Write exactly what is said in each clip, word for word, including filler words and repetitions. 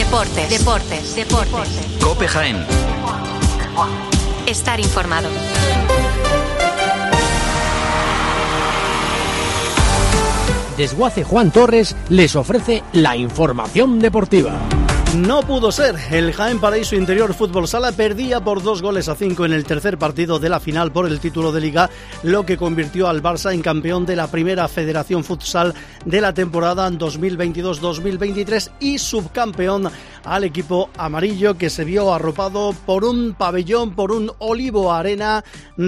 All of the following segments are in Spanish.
Deportes, deportes, deportes. COPE Jaén. Estar informado. Desguace Juan Torres les ofrece la información deportiva. No pudo ser. El Jaén Paraíso Interior Fútbol Sala perdía por dos goles a cinco en el tercer partido de la final por el título de Liga, lo que convirtió al Barça en campeón de la primera Federación Futsal de la temporada dos mil veintidós dos mil veintitrés y subcampeón al equipo amarillo, que se vio arropado por un pabellón, por un Olivo Arena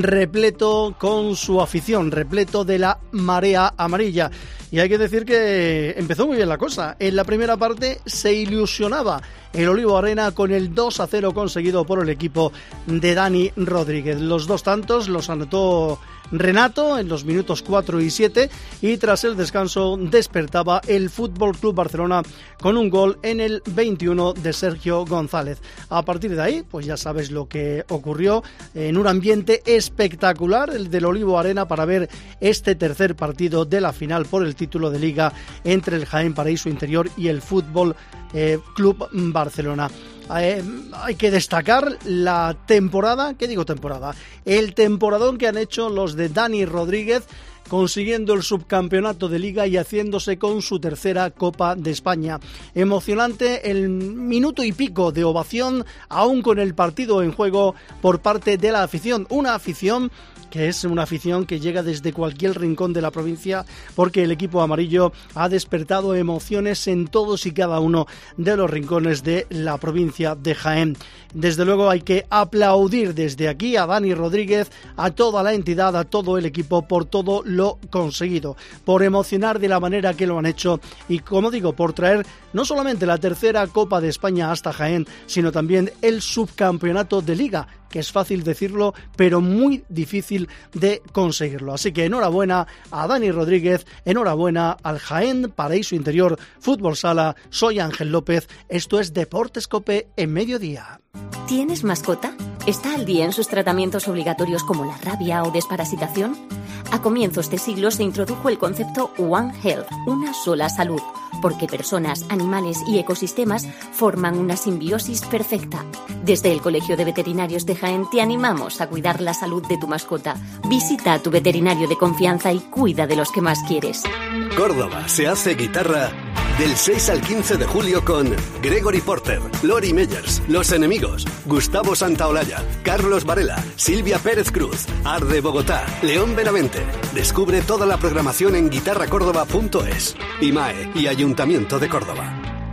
repleto con su afición, repleto de la marea amarilla. Y hay que decir que empezó muy bien la cosa. En la primera parte se ilusionaba el Olivo Arena con el dos a cero conseguido por el equipo de Dani Rodríguez. Los dos tantos los anotó Renato en los minutos cuatro y siete, y tras el descanso despertaba el F C Barcelona con un gol en el veintiuno de Sergio González. A partir de ahí, pues ya sabes lo que ocurrió, en un ambiente espectacular el del Olivo Arena para ver este tercer partido de la final por el título de Liga entre el Jaén Paraíso Interior y el Fútbol eh, Club Barcelona. Eh, hay que destacar la temporada, ¿qué digo temporada? El temporadón que han hecho los de Dani Rodríguez, consiguiendo el subcampeonato de Liga y haciéndose con su tercera Copa de España. Emocionante el minuto y pico de ovación, aún con el partido en juego, por parte de la afición. Una afición que es una afición que llega desde cualquier rincón de la provincia, porque el equipo amarillo ha despertado emociones en todos y cada uno de los rincones de la provincia de Jaén. Desde luego hay que aplaudir desde aquí a Dani Rodríguez, a toda la entidad, a todo el equipo por todo lo conseguido, por emocionar de la manera que lo han hecho y, como digo, por traer no solamente la tercera Copa de España hasta Jaén, sino también el subcampeonato de Liga, que es fácil decirlo, pero muy difícil de conseguirlo. Así que enhorabuena a Dani Rodríguez, enhorabuena al Jaén Paraíso Interior Fútbol Sala. Soy Ángel López, esto es Deportes COPE en mediodía. ¿Tienes mascota? ¿Está al día en sus tratamientos obligatorios como la rabia o desparasitación? A comienzos de siglo se introdujo el concepto One Health, una sola salud, porque personas, animales y ecosistemas forman una simbiosis perfecta. Desde el Colegio de Veterinarios de Jaén te animamos a cuidar la salud de tu mascota. Visita a tu veterinario de confianza y cuida de los que más quieres. Córdoba se hace guitarra del seis al quince de julio con Gregory Porter, Lori Meyers, Los Enemigos, Gustavo Santaolalla, Carlos Varela, Silvia Pérez Cruz, Arde Bogotá, León Benavente. Descubre toda la programación en guitarra córdoba punto es. I M A E y Ayuntamiento de Córdoba.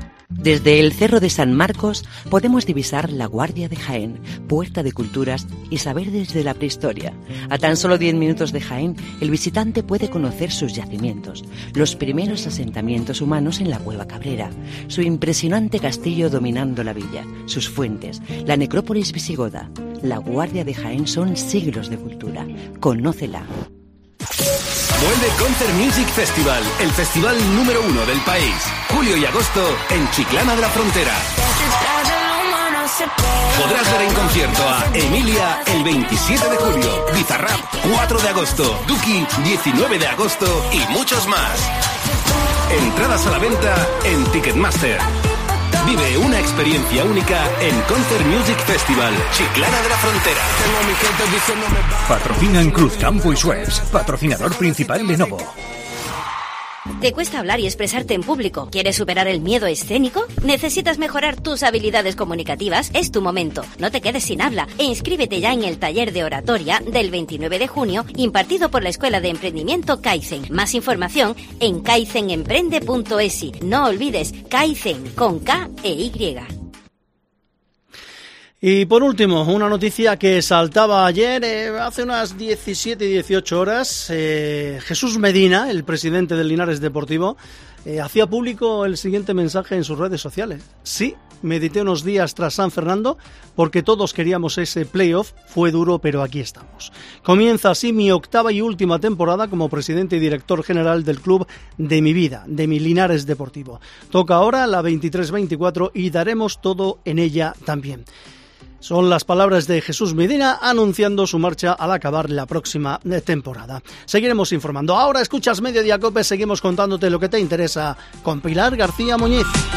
Desde el Cerro de San Marcos podemos divisar la Guardia de Jaén, puerta de culturas y saber desde la prehistoria. A tan solo diez minutos de Jaén, el visitante puede conocer sus yacimientos, los primeros asentamientos humanos en la Cueva Cabrera, su impresionante castillo dominando la villa, sus fuentes, la necrópolis visigoda. La Guardia de Jaén son siglos de cultura. Conócela. Vuelve Concert Music Festival, el festival número uno del país. Julio y agosto en Chiclana de la Frontera. Podrás ver en concierto a Emilia el veintisiete de julio, Bizarrap cuatro de agosto, Duki diecinueve de agosto y muchos más. Entradas a la venta en Ticketmaster. Vive una experiencia única en Concert Music Festival, Chiclana de la Frontera. Patrocinan Cruzcampo y Schweppes. Patrocinador principal Lenovo. ¿Te cuesta hablar y expresarte en público? ¿Quieres superar el miedo escénico? ¿Necesitas mejorar tus habilidades comunicativas? Es tu momento. No te quedes sin habla e inscríbete ya en el taller de oratoria del veintinueve de junio impartido por la Escuela de Emprendimiento Kaizen. Más información en kaizen emprende punto es. No olvides, Kaizen con K e Y. Y por último, una noticia que saltaba ayer, eh, hace unas diecisiete y dieciocho horas, eh, Jesús Medina, el presidente del Linares Deportivo, eh, hacía público el siguiente mensaje en sus redes sociales. Sí, medité unos días tras San Fernando porque todos queríamos ese playoff, fue duro pero aquí estamos. Comienza así mi octava y última temporada como presidente y director general del club de mi vida, de mi Linares Deportivo. Toca ahora la veintitrés veinticuatro y daremos todo en ella también. Son las palabras de Jesús Medina anunciando su marcha al acabar la próxima temporada. Seguiremos informando. Ahora escuchas Mediodía COPE, seguimos contándote lo que te interesa con Pilar García Muñiz.